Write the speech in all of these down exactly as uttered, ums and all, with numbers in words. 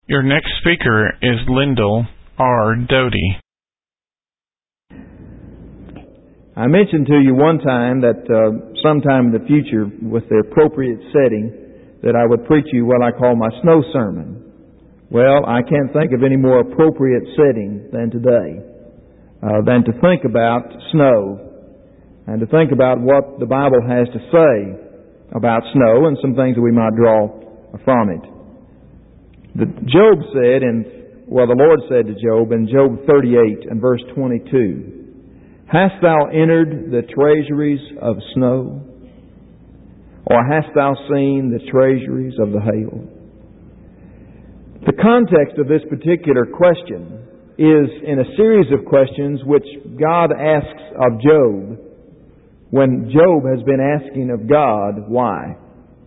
Your next speaker is Lyndall R. Doty. I mentioned to you one time that uh, sometime in the future, with the appropriate setting, that I would preach you what I call my snow sermon. Well, I can't think of any more appropriate setting than today, uh, than to think about snow and to think about what the Bible has to say about snow and some things that we might draw from it. The, Job said, in, well, the Lord said to Job in Job thirty-eight and verse twenty-two, "Hast thou entered the treasuries of snow? Or hast thou seen the treasuries of the hail?" The context of this particular question is in a series of questions which God asks of Job when Job has been asking of God why.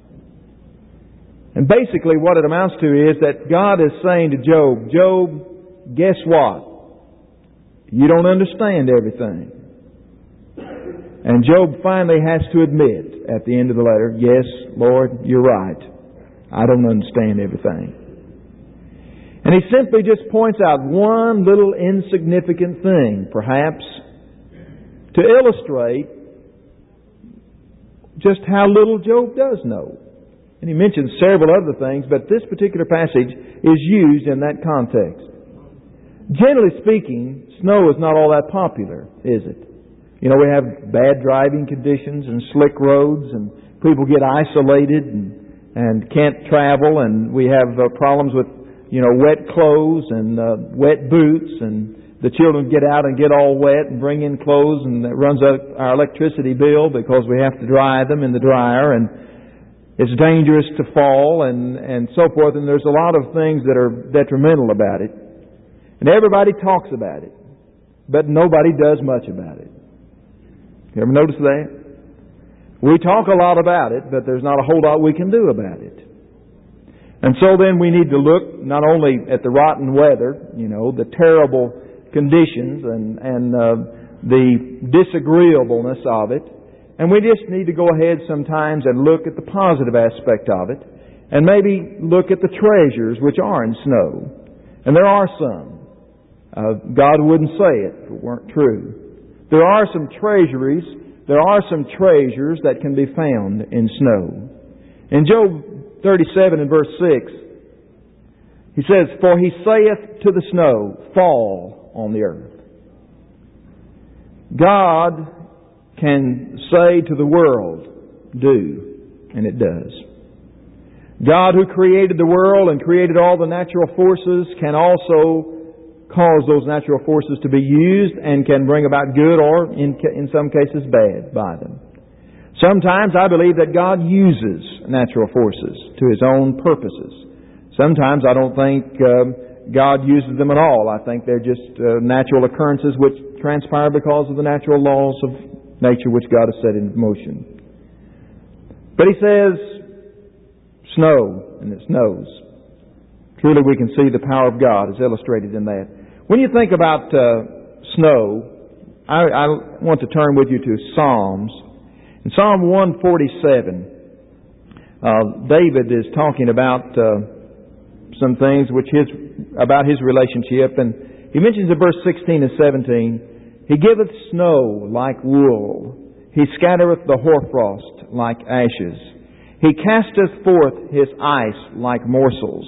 And basically what it amounts to is that God is saying to Job, Job, guess what? You don't understand everything. And Job finally has to admit at the end of the letter, yes, Lord, you're right. I don't understand everything. And he simply just points out one little insignificant thing, perhaps, to illustrate just how little Job does know. And he mentions several other things, but this particular passage is used in that context. Generally speaking, snow is not all that popular, is it? You know, we have bad driving conditions and slick roads, and people get isolated and, and can't travel, and we have uh, problems with, you know, wet clothes and uh, wet boots, and the children get out and get all wet and bring in clothes, and it runs up our electricity bill because we have to dry them in the dryer, and it's dangerous to fall, and, and so forth, and there's a lot of things that are detrimental about it. And everybody talks about it, but nobody does much about it. You ever notice that? We talk a lot about it, but there's not a whole lot we can do about it. And so then we need to look not only at the rotten weather, you know, the terrible conditions and, and uh, the disagreeableness of it, and we just need to go ahead sometimes and look at the positive aspect of it, and maybe look at the treasures which are in snow. And there are some. Uh, God wouldn't say it if it weren't true. There are some treasuries, there are some treasures that can be found in snow. In Job thirty-seven and verse six, he says, "For he saith to the snow, fall on the earth." God can say to the world, do, and it does. God, who created the world and created all the natural forces, can also cause those natural forces to be used and can bring about good or, in, in some cases, bad by them. Sometimes I believe that God uses natural forces to His own purposes. Sometimes I don't think um, God uses them at all. I think they're just uh, natural occurrences which transpire because of the natural laws of nature which God has set in motion. But He says, snow, and it snows. Truly we can see the power of God is illustrated in that. When you think about uh, snow, I, I want to turn with you to Psalms. In Psalm one forty-seven, uh, David is talking about uh, some things which his about his relationship, and he mentions in verse sixteen and seventeen, "He giveth snow like wool, He scattereth the hoarfrost like ashes. He casteth forth His ice like morsels.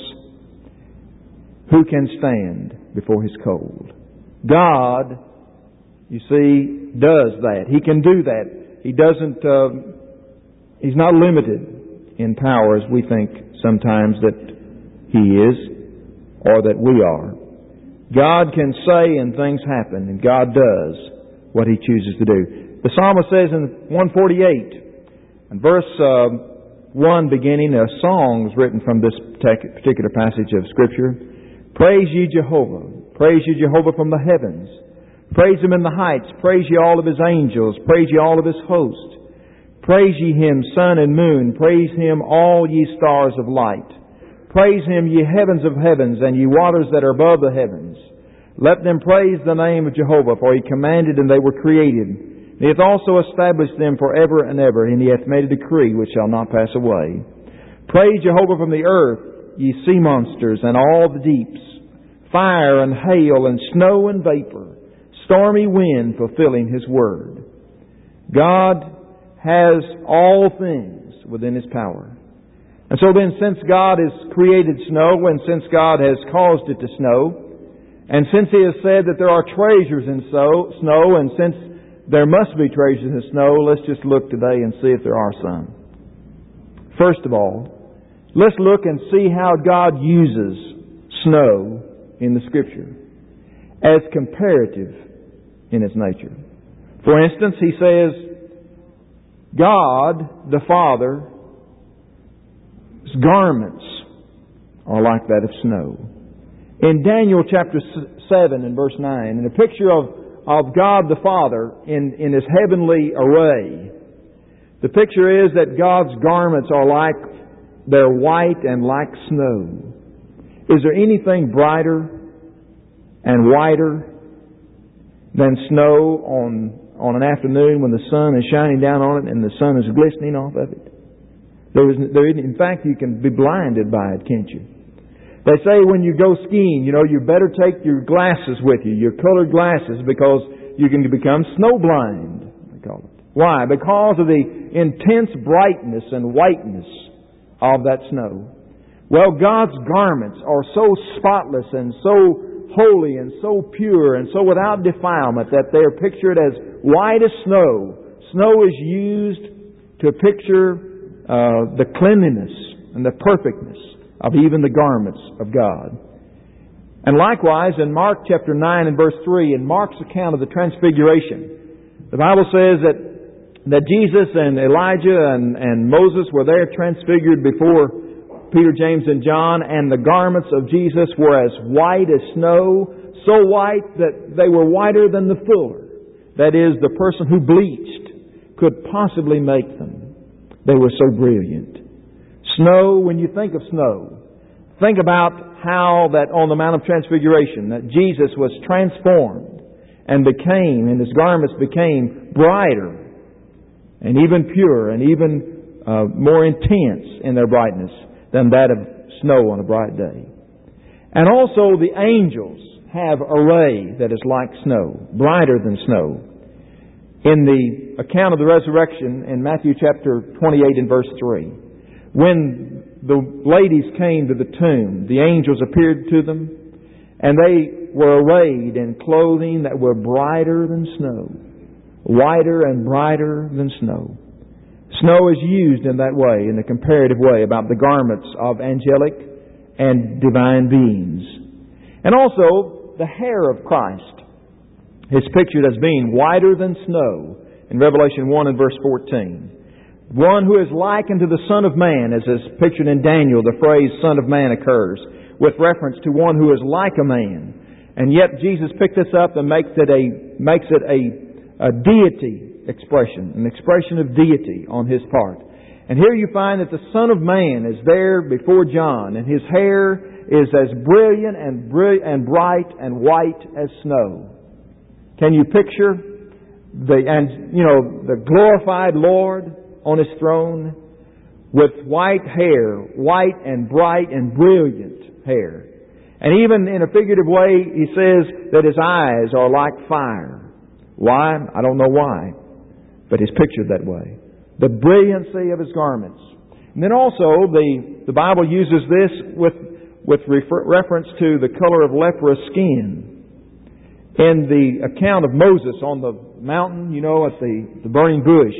Who can stand before His cold?" God, you see, does that. He can do that. He doesn't, uh, He's not limited in power as we think sometimes that He is or that we are. God can say and things happen, and God does what He chooses to do. The psalmist says in one forty-eight, and verse uh, one beginning, a song is written from this particular passage of Scripture. "Praise ye Jehovah. Praise ye Jehovah from the heavens. Praise Him in the heights. Praise ye all of His angels. Praise ye all of His host. Praise ye Him, sun and moon. Praise Him, all ye stars of light. Praise Him, ye heavens of heavens, and ye waters that are above the heavens. Let them praise the name of Jehovah, for He commanded, and they were created. He hath also established them forever and ever, and He hath made a decree which shall not pass away. Praise Jehovah from the earth, ye sea monsters, and all the deeps, fire and hail and snow and vapor, stormy wind fulfilling His word. God has all things within His power. And so then, since God has created snow, and since God has caused it to snow, and since He has said that there are treasures in so, snow, and since there must be treasures in snow, let's just look today and see if there are some. First of all, let's look and see how God uses snow in the Scripture as comparative in its nature. For instance, He says, God the Father's garments are like that of snow. In Daniel chapter seven and verse nine, in a picture of, of God the Father in, in His heavenly array, the picture is that God's garments are like, they're white and like snow. Is there anything brighter and whiter than snow on, on an afternoon when the sun is shining down on it and the sun is glistening off of it? There is, there is, in fact, you can be blinded by it, can't you? They say when you go skiing, you know, you better take your glasses with you, your colored glasses, because you can become snowblind, they call it. Why? Because of the intense brightness and whiteness of that snow. Well, God's garments are so spotless and so holy and so pure and so without defilement that they are pictured as white as snow. Snow is used to picture uh, the cleanliness and the perfectness of even the garments of God. And likewise, in Mark chapter nine and verse three, in Mark's account of the Transfiguration, the Bible says that, that Jesus and Elijah and, and Moses were there transfigured before Peter, James, and John, and the garments of Jesus were as white as snow, so white that they were whiter than the fuller. That is, the person who bleached could possibly make them. They were so brilliant. Snow, when you think of snow, think about how that on the Mount of Transfiguration, that Jesus was transformed and became, and His garments became brighter and even pure and even uh, more intense in their brightness than that of snow on a bright day. And also the angels have a ray that is like snow, brighter than snow. In the account of the resurrection in Matthew chapter twenty-eight and verse three, when the ladies came to the tomb, the angels appeared to them, and they were arrayed in clothing that were brighter than snow, whiter and brighter than snow. Snow is used in that way, in a comparative way, about the garments of angelic and divine beings. And also, the hair of Christ is pictured as being whiter than snow in Revelation one and verse fourteen. One who is likened to the Son of Man, as is pictured in Daniel, the phrase Son of Man occurs, with reference to one who is like a man. And yet Jesus picked this up and makes it a, makes it a, a deity expression, an expression of deity on His part. And here you find that the Son of Man is there before John, and His hair is as brilliant and, brilliant and bright and white as snow. Can you picture the, and you know, the glorified Lord on His throne with white hair, white and bright and brilliant hair. And even in a figurative way, He says that His eyes are like fire. Why? I don't know why, but He's pictured that way. The brilliancy of His garments. And then also, the, the Bible uses this with, with refer, reference to the color of leprous skin. In the account of Moses on the mountain, you know, at the, the burning bush,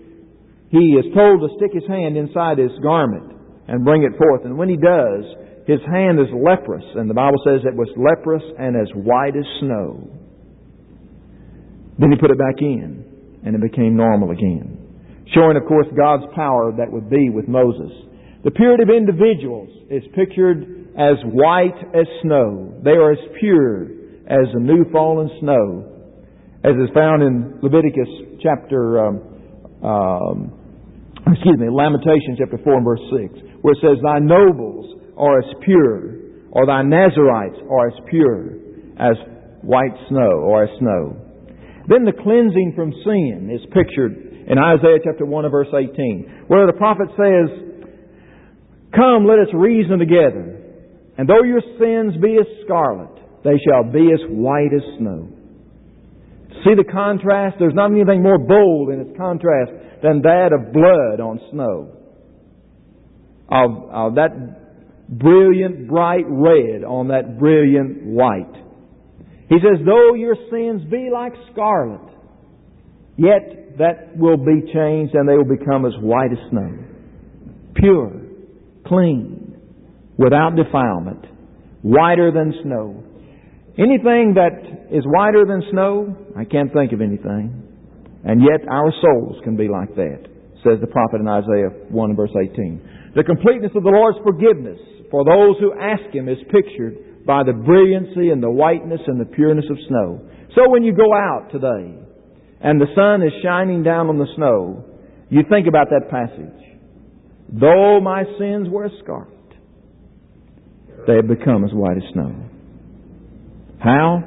he is told to stick his hand inside his garment and bring it forth. And when he does, his hand is leprous. And the Bible says it was leprous and as white as snow. Then he put it back in, and it became normal again. Showing, of course, God's power that would be with Moses. The purity of individuals is pictured as white as snow. They are as pure as the new fallen snow, as is found in Leviticus chapter, um, um, excuse me, Lamentations chapter four and verse six, where it says, "Thy nobles are as pure, or thy Nazarites are as pure as white snow, or as snow." Then the cleansing from sin is pictured in Isaiah chapter one and verse eighteen, where the prophet says, "Come, let us reason together. And though your sins be as scarlet, they shall be as white as snow. See the contrast? There's not anything more bold in its contrast than that of blood on snow. Of, of that brilliant bright red on that brilliant white. He says, though your sins be like scarlet, yet that will be changed and they will become as white as snow. Pure, clean, without defilement, whiter than snow. Anything that is whiter than snow, I can't think of anything. And yet our souls can be like that, says the prophet in Isaiah one and verse eighteen. The completeness of the Lord's forgiveness for those who ask Him is pictured by the brilliancy and the whiteness and the pureness of snow. So when you go out today and the sun is shining down on the snow, you think about that passage. Though my sins were as scarlet, they have become as white as snow. How?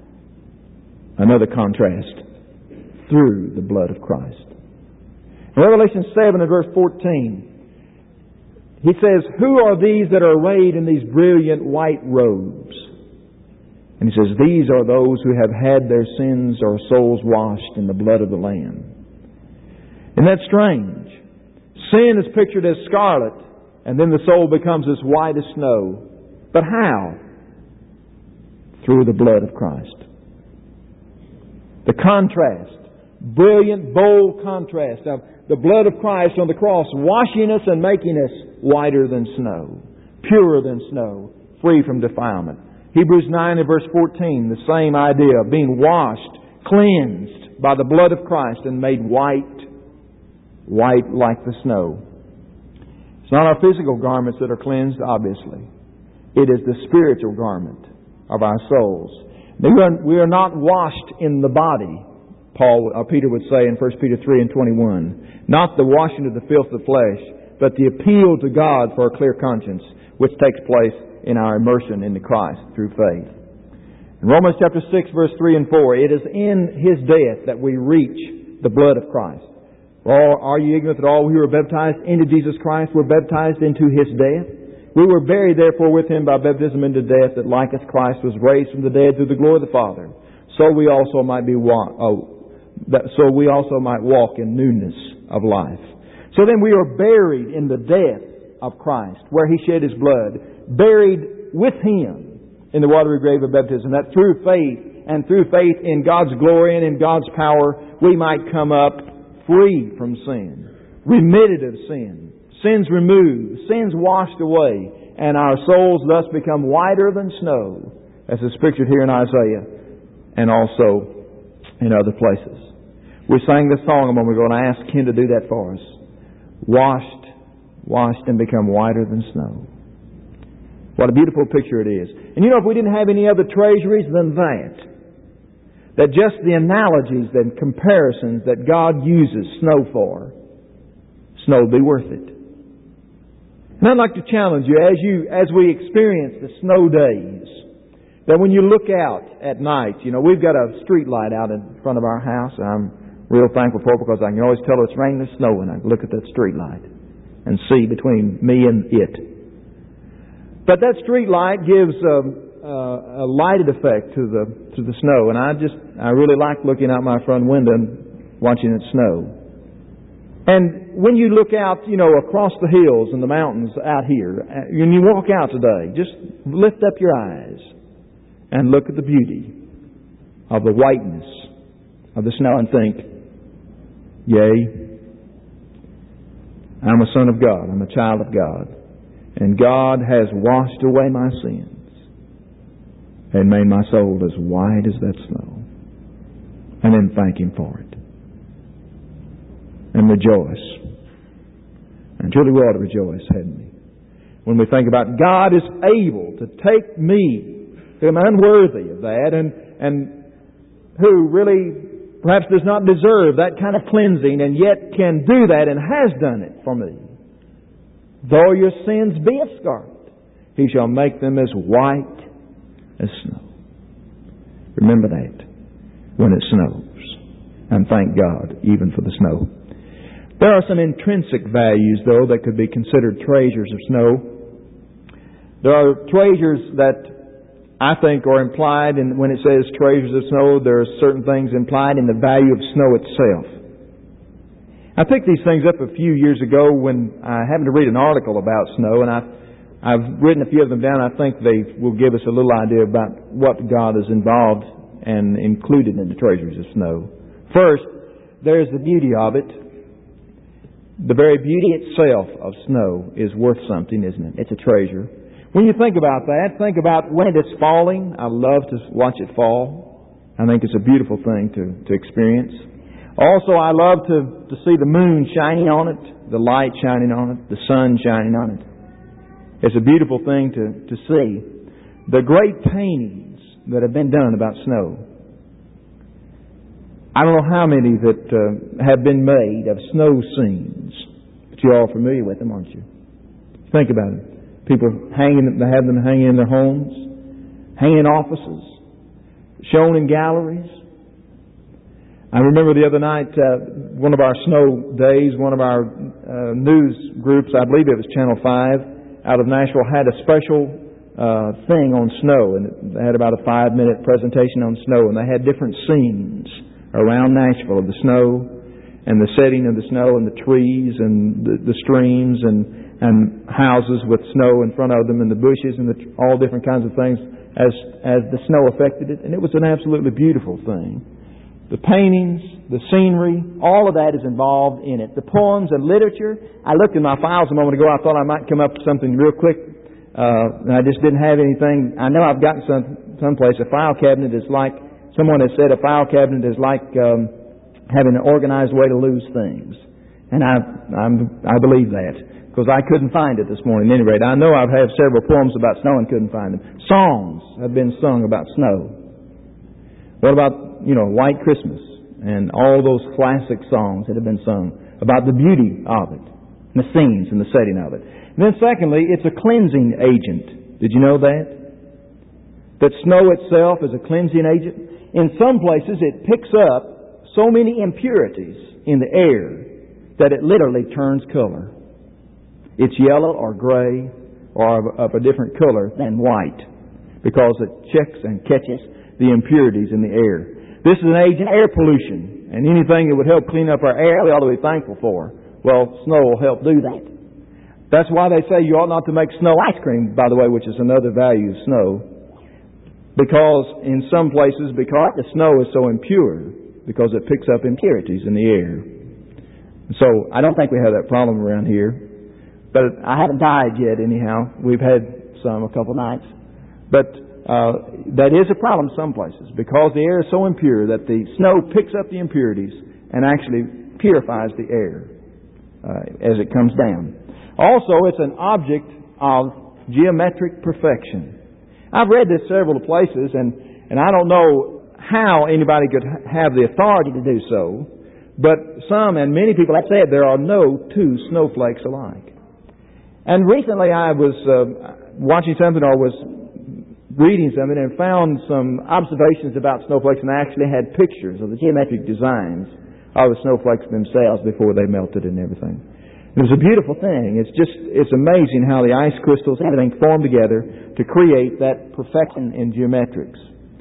Another contrast. Through the blood of Christ. In Revelation seven and verse fourteen, he says, who are these that are arrayed in these brilliant white robes? And he says, these are those who have had their sins or souls washed in the blood of the Lamb. Isn't that strange? Sin is pictured as scarlet, and then the soul becomes as white as snow. But how? Through the blood of Christ. The contrast, brilliant, bold contrast of the blood of Christ on the cross, washing us and making us whiter than snow, purer than snow, free from defilement. Hebrews nine and verse fourteen, the same idea of being washed, cleansed by the blood of Christ and made white, white like the snow. It's not our physical garments that are cleansed, obviously. It is the spiritual garment of our souls. We are not washed in the body, Paul or Peter would say in First Peter three and twenty-one. Not the washing of the filth of the flesh, but the appeal to God for a clear conscience, which takes place in our immersion into Christ through faith. In Romans chapter six, verse three and four, it is in His death that we reach the blood of Christ. Or are you ignorant that all who were baptized into Jesus Christ were baptized into His death? We were buried therefore with Him by baptism into death, that like as Christ was raised from the dead through the glory of the Father, so we also might be wa- oh, that, so we also might walk in newness of life. So then we are buried in the death of Christ, where He shed His blood, buried with Him in the watery grave of baptism, that through faith and through faith in God's glory and in God's power, we might come up free from sin, remitted of sin, sins removed, sins washed away, and our souls thus become whiter than snow, as is pictured here in Isaiah and also in other places. We sang this song a moment ago, and I asked Ken to do that for us. Washed, washed and become whiter than snow. What a beautiful picture it is. And you know, if we didn't have any other treasuries than that, that just the analogies and comparisons that God uses snow for, snow would be worth it. And I'd like to challenge you as you as we experience the snow days, that when you look out at night, you know, we've got a street light out in front of our house. I'm real thankful for it because I can always tell it's raining or snowing. I can look at that street light and see between me and it. But that street light gives um, uh, a lighted effect to the to the snow, and I just I really like looking out my front window and watching it snow. And when you look out, you know, across the hills and the mountains out here, when you walk out today, just lift up your eyes and look at the beauty of the whiteness of the snow and think, yea, I'm a son of God, I'm a child of God, and God has washed away my sins and made my soul as white as that snow. And then thank Him for it. And rejoice. And truly we ought to rejoice, hadn't we? When we think about God is able to take me, who am unworthy of that, and, and who really perhaps does not deserve that kind of cleansing, and yet can do that and has done it for me. Though your sins be as scarlet, He shall make them as white as snow. Remember that when it snows. And thank God even for the snow. There are some intrinsic values, though, that could be considered treasures of snow. There are treasures that I think are implied, and when it says treasures of snow, there are certain things implied in the value of snow itself. I picked these things up a few years ago when I happened to read an article about snow, and I, I've written a few of them down. I think they will give us a little idea about what God is involved and included in the treasures of snow. First, there's the beauty of it. The very beauty itself of snow is worth something, isn't it? It's a treasure. When you think about that, think about when it is falling. I love to watch it fall. I think it's a beautiful thing to, to experience. Also, I love to, to see the moon shining on it, the light shining on it, the sun shining on it. It's a beautiful thing to, to see. The great paintings that have been done about snow. I don't know how many that uh, have been made of snow scenes, but you're all familiar with them, aren't you? Think about it. People hanging, they have them hanging in their homes, hanging in offices, shown in galleries. I remember the other night, uh, one of our snow days, one of our uh, news groups, I believe it was Channel five, out of Nashville, had a special uh, thing on snow, and they had about a five-minute presentation on snow, and they had different scenes around Nashville of the snow and the setting of the snow and the trees and the, the streams and and houses with snow in front of them and the bushes and the, all different kinds of things as as the snow affected it. And it was an absolutely beautiful thing. The paintings, the scenery, all of that is involved in it. The poems and literature. I looked in my files a moment ago. I thought I might come up with something real quick. Uh, and I just didn't have anything. I know I've gotten some someplace. A file cabinet is like, someone has said a file cabinet is like um, having an organized way to lose things. And I I'm, I believe that. Because I couldn't find it this morning. At any rate, I know I've had several poems about snow and couldn't find them. Songs have been sung about snow. What about, you know, White Christmas and all those classic songs that have been sung about the beauty of it, and the scenes and the setting of it. And then secondly, it's a cleansing agent. Did you know that? That snow itself is a cleansing agent. In some places, it picks up so many impurities in the air that it literally turns color. It's yellow or gray or of, of a different color than white because it checks and catches the impurities in the air. This is an agent, air pollution, and anything that would help clean up our air, we ought to be thankful for. Well, snow will help do that. That's why they say you ought not to make snow ice cream, by the way, which is another value of snow. Because in some places, because the snow is so impure, because it picks up impurities in the air. So I don't think we have that problem around here. But I haven't died yet anyhow. We've had some a couple nights. But uh, that is a problem some places because the air is so impure that the snow picks up the impurities and actually purifies the air uh, as it comes down. Also, it's an object of geometric perfection. I've read this several places, and, and I don't know how anybody could have the authority to do so, but some and many people have said there are no two snowflakes alike. And recently I was uh, watching something or was reading something and found some observations about snowflakes, and I actually had pictures of the geometric designs of the snowflakes themselves before they melted and everything. It was a beautiful thing. It's just, it's amazing how the ice crystals and everything form together to create that perfection in geometrics.